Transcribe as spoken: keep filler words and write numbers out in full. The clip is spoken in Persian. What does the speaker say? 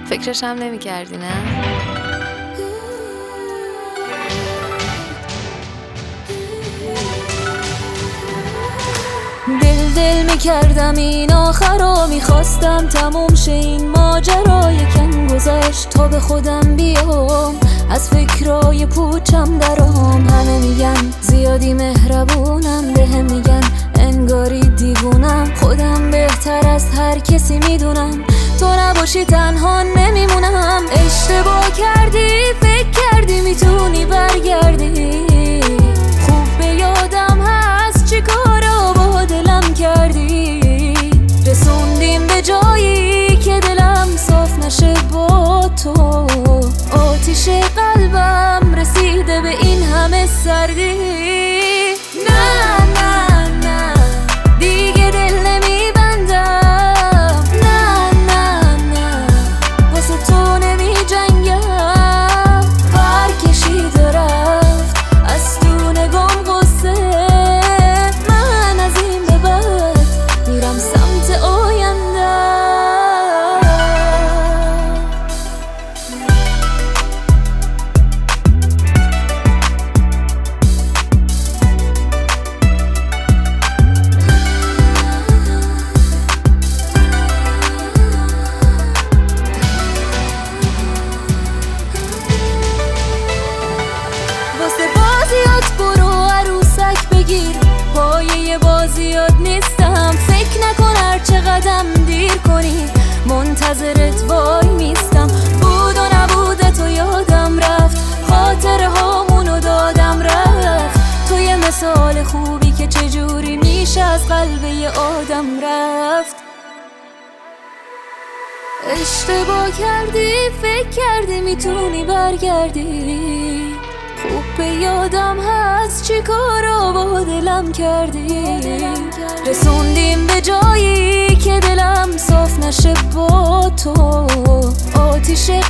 فکرش هم نمی کردی نه؟ دل دل می کردم این آخرا، میخواستم تموم شه این ماجرا. یکم گذشت تا به خودم بیام، از فکرای پوچم درام. همه میگن زیادی مهربونم، بهم میگن انگاری دیوونم. خودم بهتر از هر کسی میدونم، تو نباشی تنها نمیمونم. اشتباه کردی، فکر کردی میتونی برگردی. خوب به یادم هست چی کارا با دلم کردی. رسوندیم به جایی که دلم صاف نشه با تو. آتیش قلبم رسیده به این همه سردی. نه نه نه دیگه دل نمیبندم. نه نه نه واسه تو نمی جنگم. پر کشیده رفت از تو نگام غصه. من از این به بعد میرم سمت آینده. واسه بازیات برو عروسک بگیر، پایه بازیات نیستم. فکر نکن هر چقدرم دیر کنی منتظرت وای میستم. بود و نبودت و یادم رفت، خاطره هامونو دادم رفت. تو یه مثال خوبی که چجوری میشه از قلب یه آدم رفت. اشتباه کردی، فکر کردی میتونی برگردی. خوب به یادم هست چی کارا با دلم کردی. رسوندیم به جایی که دلم صاف نشه با تو. آتیش